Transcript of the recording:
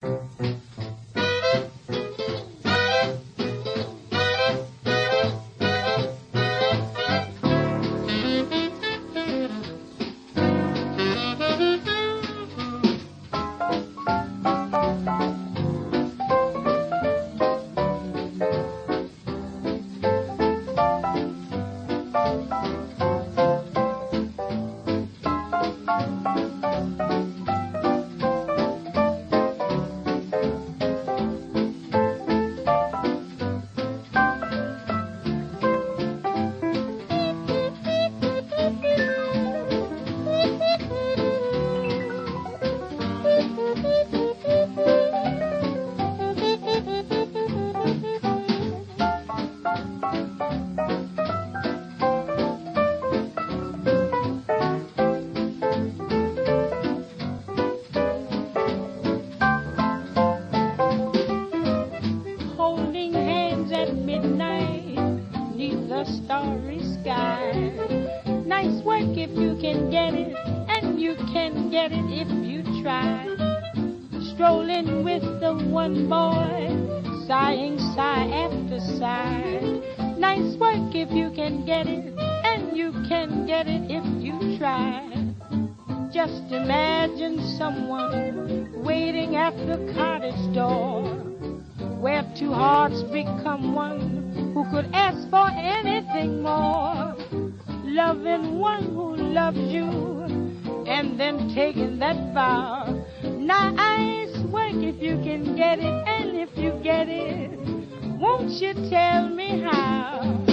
Holding hands at midnight neath the starry sky. Nice work if you can get it, and you can get it if you try. Strolling with the one boy, sighing sigh after sigh. Nice work if you can get it, and you can get it if you try. Just imagine someone waiting at the cottage door, where two hearts become one, who could ask for anything more. Loving one who loves you, and then taking that vow. Nice work if you can get it, and if you get it, won't you tell me how?